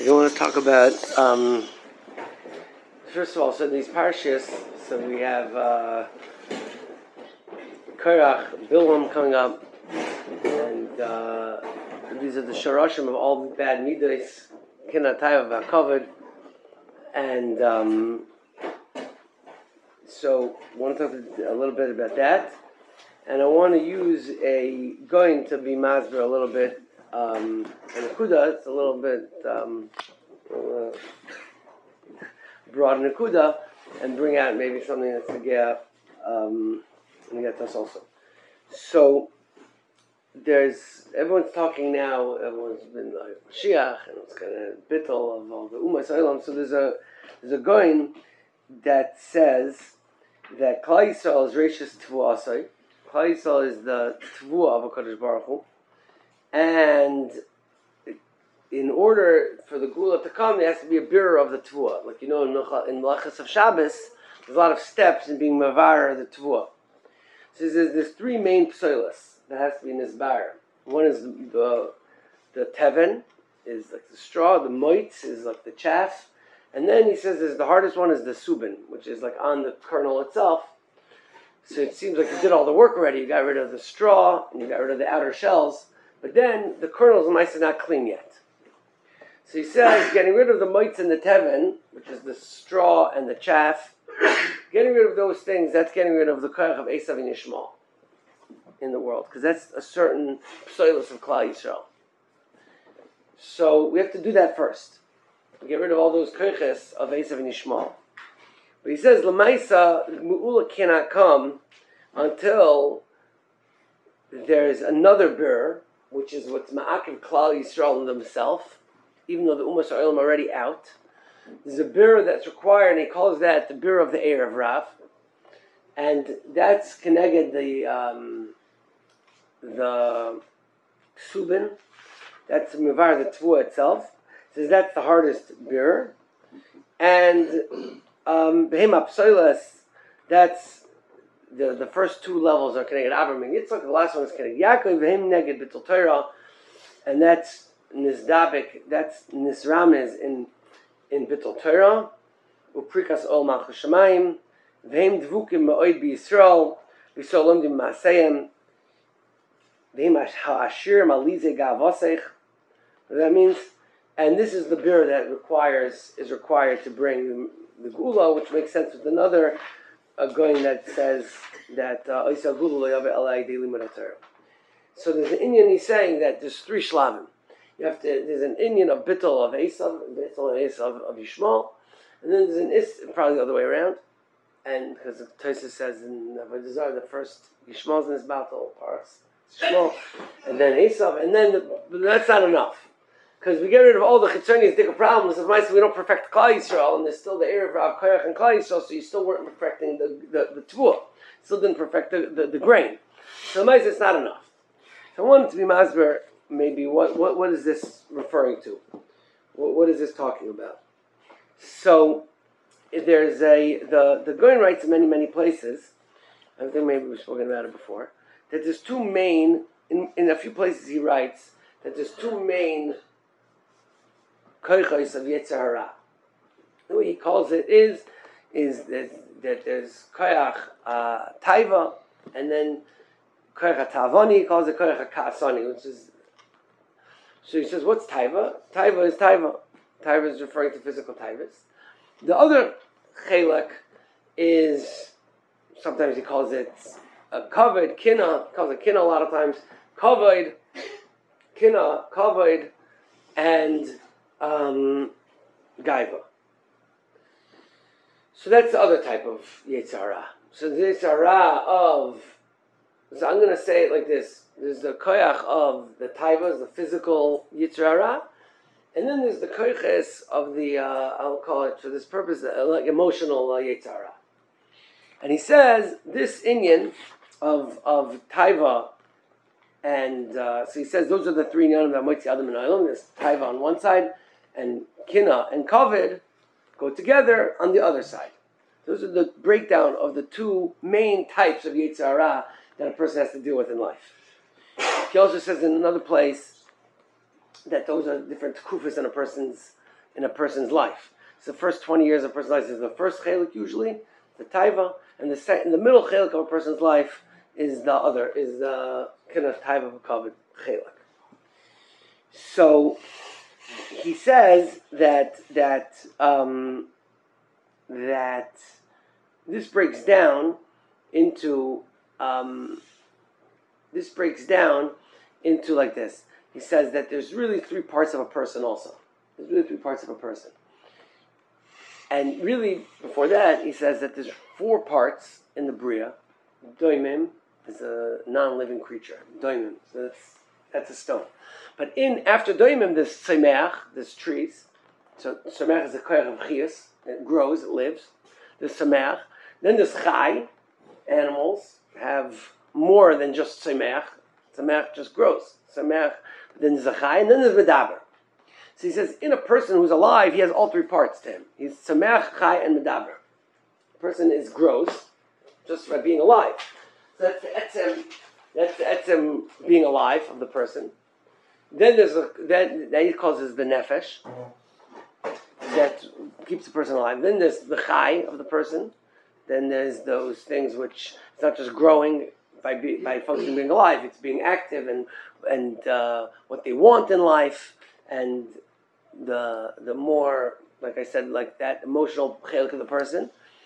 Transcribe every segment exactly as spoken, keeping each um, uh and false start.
You want to talk about, um, first of all, so these parashas, so we have uh, Korach, Bilam coming up, and uh, these are the sharashim of all the bad midas, Kinatayv, Vakavad, and um, so I want to talk a little bit about that, and I want to use a, going to be masber a little bit, um, and Kuda, it's a little bit, um, uh, broad Nakuda and bring out maybe something that's going to get um, and get us also. So there's everyone's talking now. Everyone's been like Mashiach and it's kind of bittul of all the Umas Olam. So there's a there's a going that says that Klal Yisrael is Reishis Tvuasai. Klal Yisrael is the Tvua of HaKadosh Baruch Hu, and in order for the Gula to come, there has to be a bearer of the Tvua. Like you know, in Melachas of Shabbos, there's a lot of steps in being Mavar the Tvua. So there's, there's three main psoilas that has to be in this bar. One is the the Teven, is like the straw, the Moitz is like the chaff, and then he says there's the hardest one is the Subin, which is like on the kernel itself. So it seems like you did all the work already. You got rid of the straw, and you got rid of the outer shells, but then the kernels of mice are not clean yet. So he says, getting rid of the moitz and the teven, which is the straw and the chaff, getting rid of those things, that's getting rid of the koyach of Esav and Yishmael in the world, because that's a certain psoilus of Klal Yisrael. So we have to do that first. Get rid of all those koyches of Esav and Yishmael. But he says, Lamaisa, Mu'ula cannot come until there's another bir, which is what's Ma'akiv Klal Yisrael themselves, even though the Umas Olam are already out. There's a bir that's required, and he calls that the bir of the Eir of Rav. And that's connected the um, the Subin. That's Mivar, the Tvua itself. Says that's the hardest bir. And Behema Psoilas, that's the, the first two levels are connected Avram and Yitzchak. The last one is connected Yaakov, Behem Neged B'Tul Torah. And that's Nizdabik, that's Nisramez in in Bittul Torah, Uprikas Ol Malchus Shamayim, V'hem Dvukim Ma'od B'Yisrael, B'Yisrael Lomdim Ma'aseyim, V'hem Ha'ashir Ma'lize Gavosech. What that means? And this is the bir that requires is required to bring the Gula, which makes sense with another uh, going that says that Oisa Gula Lo Yaveh Elai Dei Limud HaTorah. So there's an Indian, he's saying that there's three shlavim. You have to, there's an Indian of bittul of Esav, bittul and Esav of Yishmael, and then there's an Is, probably the other way around, and because the Tosfos says in Avodah Zarah, the first Yishmael's in his battle, Paras Yishmael, and then Esav, and then the, but that's not enough, because we get rid of all the chitzonius dika problems of mice. We don't perfect Klal Yisrael, and there's still the Erev Rav Koyach and Klal Yisrael, so you still weren't perfecting the the, the Tvua, still didn't perfect the, the, the grain. So mice, it's not enough. So I wanted to be masber. Maybe what, what what is this referring to? What, what is this talking about? So there's a the the Goyen writes in many many places. I think maybe we've spoken about it before. That there's two main in, in a few places he writes that there's two main koychos of Yetzer Hara. The way he calls it is is that, that there's koyach uh, taiva and then koyach tavani. He calls it koyach kaasani, which is. So he says, what's taiva? Taiva is taiva. Taiva is referring to physical taivas. The other chelak is, sometimes he calls it a kavod, kina, he calls it kina a lot of times, kavod, kina, kavod, and um, gaiva. So that's the other type of Yetzer Hara. So the Yetzer Hara of, so I'm going to say it like this. There's the koyach of the taivas, the physical Yetzer Hara, and then there's the koyches of the, uh, I'll call it for this purpose, uh, like emotional uh, Yetzer Hara. And he says, this inyan of of taiva, and uh, so he says those are the three inyanim that moitzi adam and olam. There's taiva on one side, and kina and kavod go together on the other side. Those are the breakdown of the two main types of Yetzer Hara that a person has to deal with in life. He also says in another place that those are different kufas in a person's in a person's life. So the first twenty years of a person's life is the first chelik usually, the taiva, and the second, the middle chelik of a person's life is the other, is the kind of taiva v'kavod chelik. So he says that that um, that this breaks down into um, this breaks down into like this. He says that there's really three parts of a person also. There's really three parts of a person. And really, before that, he says that there's four parts in the Bria. Doimim is a non-living creature. Doimim, so that's, that's a stone. But in, after Doimim, there's Semeach, there's trees. So Semeach is a koyach of Chias. It grows, it lives. There's Semeach. Then there's Chai. Animals have more than just Semeach. Semeach just grows. Semeach, then there's a Chai, and then there's Medaber. So he says, in a person who's alive, he has all three parts to him. He's Sameach, Chai, and Medaber. The person is gross, just by being alive. So that's the etzem, that's the etzem being alive of the person. Then there's a, that, that he calls is the nefesh, that keeps the person alive. Then there's the Chai of the person. Then there's those things which, it's not just growing by be, by functioning being alive, it's being active and, and uh, what they want in life. And the the more, like I said, like that emotional chelik of the person.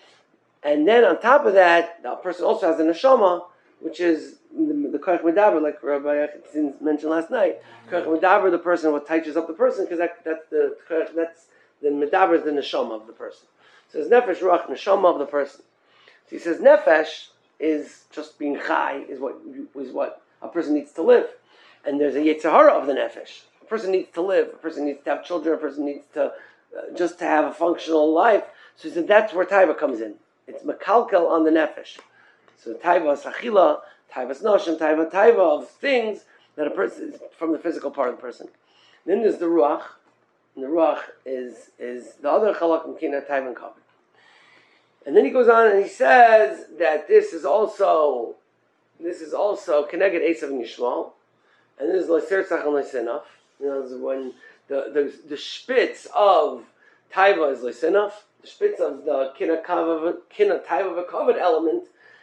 And then on top of that, the person also has a neshama, which is the, the koyach medaber, like Rabbi Yachin mentioned last night. Koyach medaber, the person, what touches up the person, because that, that's the that's the medaber is the neshama of the person. So it's nefesh, ruach, neshama of the person. So he says nefesh is just being chai, is what is what a person needs to live. And there's a yetzer hara of the nefesh. A person needs to live. A person needs to have children. A person needs to uh, just to have a functional life. So he said that's where taiva comes in. It's mekalkel on the nefesh. So taiva is achila, taiva is noshim, taiva taiva of things that a person is from the physical part of the person. Then there's the ruach, and the ruach is is the other chalak kina taiva and kavod. And then he goes on and he says that this is also this is also Keneged Esav and Yishmael, and this is Leisertzach and Leisinaf. You know, this is when the the the spitz of taiva is Leisinaf. The spitz of the kina kava kina taiva v'kavod element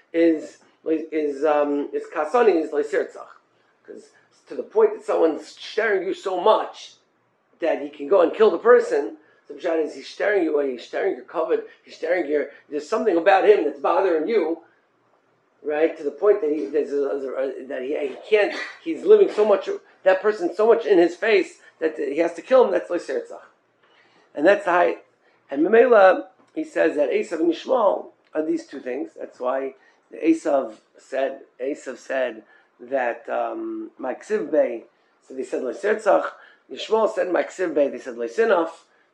is is um is kasani is Leisertzach, because to the point that someone's staring you so much that he can go and kill the person. The pshat is he's staring you away, he's staring your kavod, he's staring your. There's something about him that's bothering you, right? To the point that he there's a, a, that he, he can't. He's living so much. That person so much in his face that he has to kill him. That's Leisertzach, and that's the height. And Memela, he says that Esav and Yishmael are these two things. That's why the Esav said. Esav said that um, Ma'aksiv Bey. So they said Leisertzach. Yishmael said Ma'aksiv Bey. They said Leisinaf.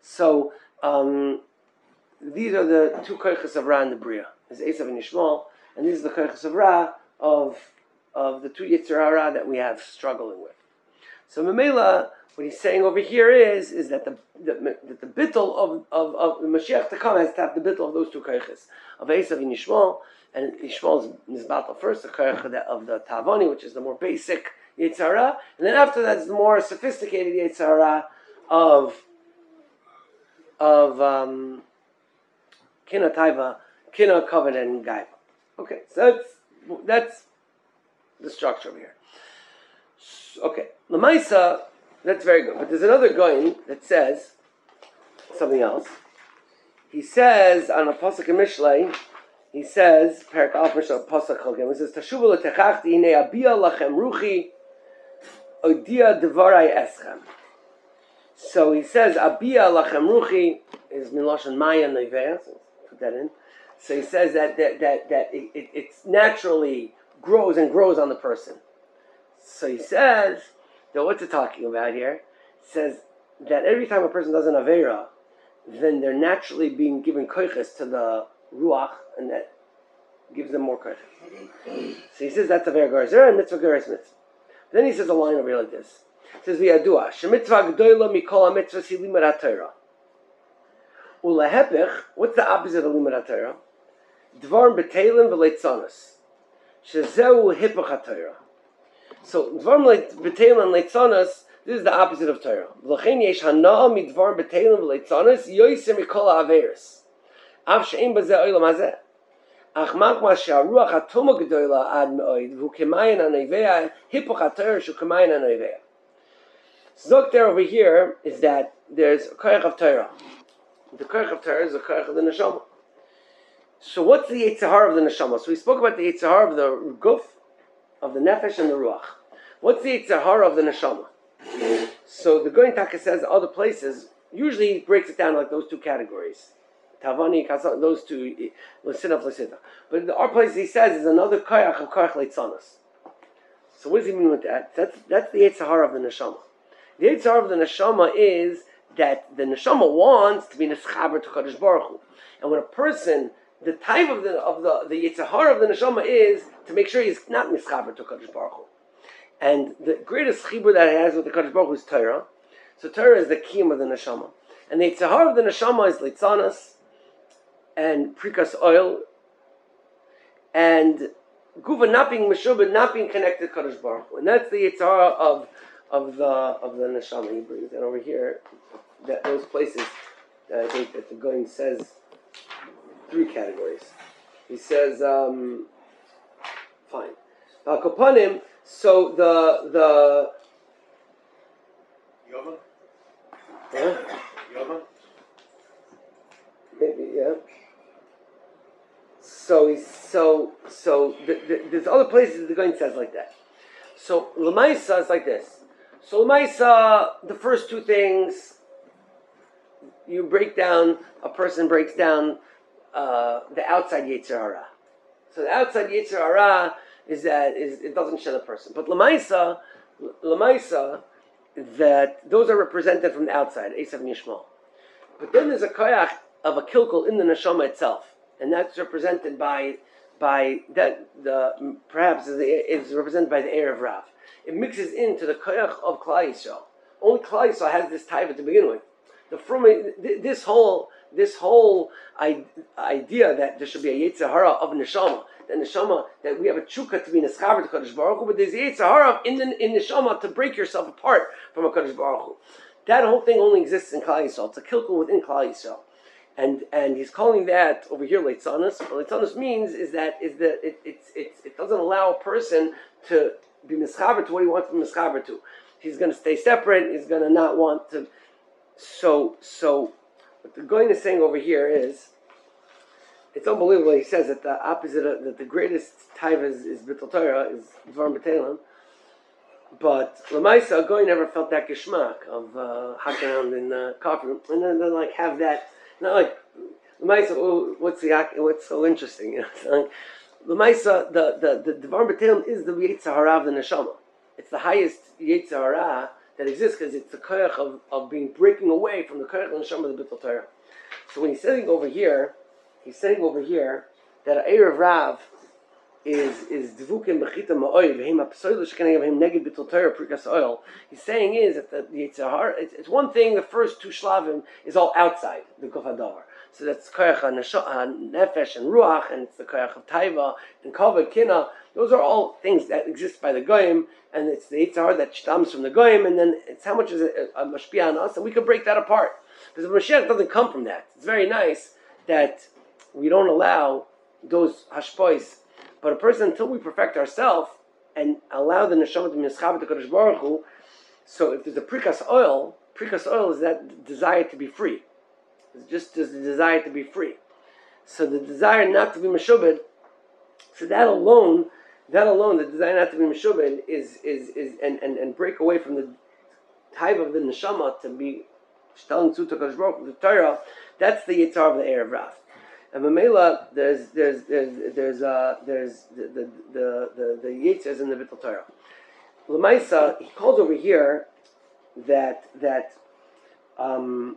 So um, these are the two koyches of Ra in the Bria. There's Esav and Yishmael, and these are the koyches of Ra of of the two Yetzer Hara that we have struggling with. So Memela, what he's saying over here is is that the the, that the bittul of, of, of the Mashiach to come has to have the bittul of those two koyches of Esav and Yishmael, and Yishmael's nizbatel first, the koyach of the Tavoni, which is the more basic Yetzer Hara, and then after that is the more sophisticated Yetzer Hara of of um, Kina Taiva, Kina Kavod and Gaiva. Okay, so that's that's the structure over here. Okay, Lamaisa, that's very good. But there's another goyin that says something else. He says on a pasuk in Mishlei, he says Perak Alf Mishlei pasuk Chalgim. He says Tashuvu letechachti inei abia lachem ruchi odia devarai eschem. So he says, Abia lachem ruchi is miloshan maya neiveh. So put that in. So he says that that that, that it, it it's naturally grows and grows on the person. So he says that what's it talking about here? He says that every time a person does an avera, then they're naturally being given koiches to the ruach, and that gives them more koiches. So he says that's a avera garzera and mitzvah gares mitzvah. Then he says a line over here like this. It says v'yadua shemitzvah gdoila mikol hamitzvahs hi limud haTorah. Ulehepech, what's the opposite of limud haTorah? Dvarim b'teilim v'leitzonos. Shezeu hipach haTorah. So dvarim b'teilim and leitzonos, This is the opposite of Torah. V'lechein yesh hana'ah midvar b'teilim v'leitzanis yoyser mikol ha'averis. Av she'en bazeh olam hazeh. Ach makma she'aruach hatoma gedola ad me'oid v'hu kemayin ha'neiveah hipoch ha'torah shu kemayin ha'neiveah. Zok there over here is that there's a koyach of Torah. The koyach of Torah is a koyach of the neshama. So what's the Yetzer Hara of the neshama? So we spoke about the Yetzer Hara of the guf, of the nefesh and the ruach. What's the Yetzer Hara of the neshama? So the Goyin Taka says other places, usually he breaks it down like those two categories. Tavani, those two, L'sinaf, L'sita. But in our place he says is another koyach of koyach leitzanos. So what does he mean with that? That's, that's the Yetzer Hara of the neshama. The Yetzer Hara of the neshama is that the neshama wants to be neschaber to Kadosh Baruch Hu. And when a person, the type of the of the the Yetzer Hara of the neshama is to make sure he's not neschaber to Kadosh Baruch Hu. And the greatest chibur that he has with the Kadosh Baruch Hu is Torah. So Torah is the kiyum of the neshama. And the Yetzer Hara of the neshama is litzanas and prikas oil and guva not being meshubed, not being connected to Kadosh Baruch Hu. And that's the Yetzer Hara of of the of the neshama. He brings that over here. That those places that I think that the Goyin says three categories. He says, um, fine. Al-Kopanim, so the the Yoma? Huh? Yoma? Maybe, yeah. So he's so so the, the, there's other places the Goyin says like that. So Lamaisa is like this. So Lamaisa, the first two things, you break down, a person breaks down uh, the outside Yetzer Hara. So the outside Yetzer Hara is that is it doesn't shed a person. But Lamaisa, Lamaisa, that those are represented from the outside, Esav and Yishmael. But then there's a koyach of a kilkul in the neshama itself, and that's represented by by that the perhaps is, is represented by the Eir of Rav. It mixes into the koyach of Klal Yisrael. Only Klal Yisrael has this taiva to begin with. The from this whole this whole idea that there should be a Yetzer Hara of neshama, that neshama that we have a chukka to be neschaber to Kadosh Baruch Hu, but there's a Yetzer Hara in the in neshama to break yourself apart from a Kadosh Baruch Hu. That whole thing only exists in Klal Yisrael. It's a kilkul within Klal Yisrael, and and he's calling that over here leitzanos. What leitzanos means is that is that it it's it's it doesn't allow a person to be mischaber to what he wants to be mischaber to. He's going to stay separate. He's going to not want to. So, so what the Goyin is saying over here is, it's unbelievable. He says that the opposite, of, that the greatest taiva is, is Bittul Torah, is Dvar B'Teilim. But Lamaisa, Goyin never felt that geschmack of uh, hacking around in the coffee room, and then, then like have that, not like Lamaisa. Oh, what's the what's so interesting? You know, so, Lamaisa, the the the Dvar B'Teilim is the Yetzer Hara of the neshama. It's the highest Yetzer Hara that exists because it's the koyach of, of being breaking away from the koyach of the neshama of the Bittul Torah. So when he's saying over here, he's saying over here that a Eir of Rav is is dvukim b'chita ma'oy v'hem ha'psoilu sh'kenegam v'hem neged Bittul Torah prikas oil. He's saying is that the, the Yetzer Hara, it's, it's one thing. The first two shlavim is all outside the guf hadavar. So that's koyach nefesh and ruach, and it's the koyach of taiva and kavod kina. Those are all things that exist by the goyim, and it's the Yetzer Hara that stems from the goyim, and then it's how much is it a mashpia on us, and we can break that apart because the Mashiach doesn't come from that. It's very nice that we don't allow those hashpois, but a person until we perfect ourselves and allow the neshama to be mischaber to Kadosh Baruch Hu. So if there's a prikas oil, prikas oil is that desire to be free. It's just as the desire to be free. So the desire not to be meshubed, so that alone, that alone, the desire not to be meshubed is is is and, and, and break away from the type of the neshama to be shtaling to Kadosh Baruch Hu, the Torah. That's the Yetzer Hara of the Eir of Rav. And Mamela, there's there's there's there's uh there's the the the the, the Yetzers in the Bittul Torah. Lamaisa, he calls over here that that um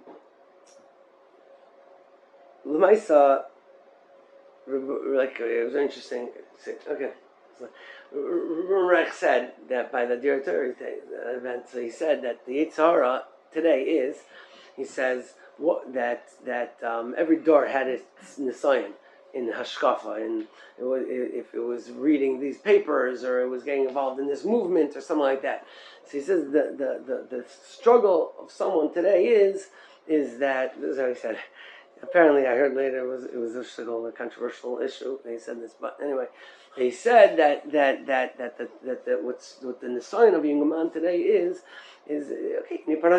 Lamaisa, like it was interesting. Okay, so, Reich said that by the Dir Torah event, so he said that the Yetzer Hara today is, he says what that that um, every door had its nisayon. in hashkafa, and it was, if it was reading these papers or it was getting involved in this movement or something like that. So he says the the, the, the struggle of someone today is is that, this is how he said. Apparently, I heard later it was it was a, a controversial issue. He said this, but anyway, he said that that that that that, that, that what's what the sign of being a man today is is okay.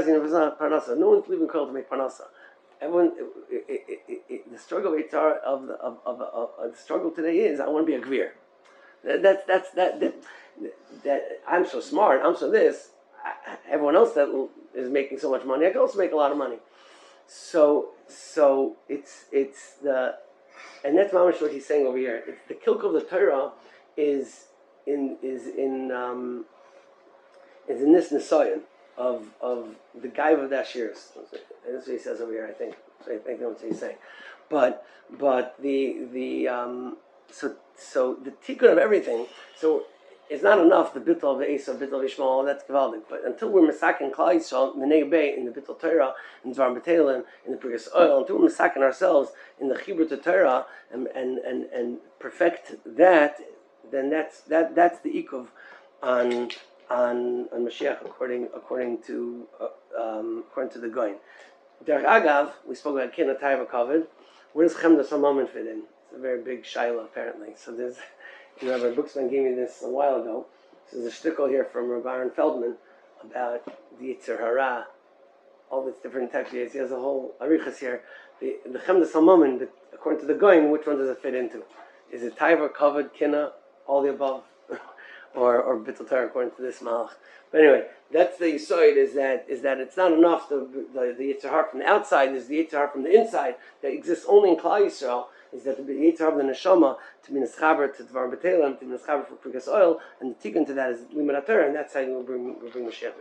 No one's leaving called to make parnasa. Everyone, it, it, it, it, the struggle of of the of, of, of, of the struggle today is I want to be a gvir. That, that's that's that, that that I'm so smart. I'm so this. I, everyone else that is making so much money, I can also make a lot of money. So, so it's it's the, and that's mamish what he's saying over here. It's the kilk of the Torah is in is in um, is in this nisayon of of the gaiva of the Ashiris. That's what he says over here. I think. So I think that's what he's saying. But but the the um, so so the tikkun of everything. So. It's not enough the bittul of Esav, bittul of Ishmael, that's gewaldig. But until we're masakin Klal Yisrael, Menei Bay, in the bittul Torah, in Dvar B'Teilim, in the Prigas Oil, until we're masakin ourselves in the Chibur to Torah and and and and perfect that, then that's that that's the ikuv on on on Mashiach according according to uh, um, according to the Goyin. Derech Agav, we spoke about Kina Taiva Kovid. Where does Chemdas Hamamin fit in? It's a very big shaila apparently. So there's. You know, Rabbi Buxman gave me this a while ago. This is a shtickle here from Rabbi Aaron Feldman about the Yetzer Hara, all these different types of He has a whole arichas here. The the Chemdas Hamamin, according to the Goyin, which one does it fit into? Is it Taiva, Kavod, Kina, all the above, or or Bittul Torah according to this Malach? But anyway, that's the Yisoid, is that is that it's not enough the the, the Yetzer Hara from the outside. There's the Yetzer Hara from the inside that exists only in Klal Yisrael. Is that the Yetzer Hara of the Neshama to be Neschaber to Dvar B'Teilim, to be Neschaber for Prigas Oil, and the tikkun to that is Limud HaTorah, and that's how we'll bring we'll bring Mashiach.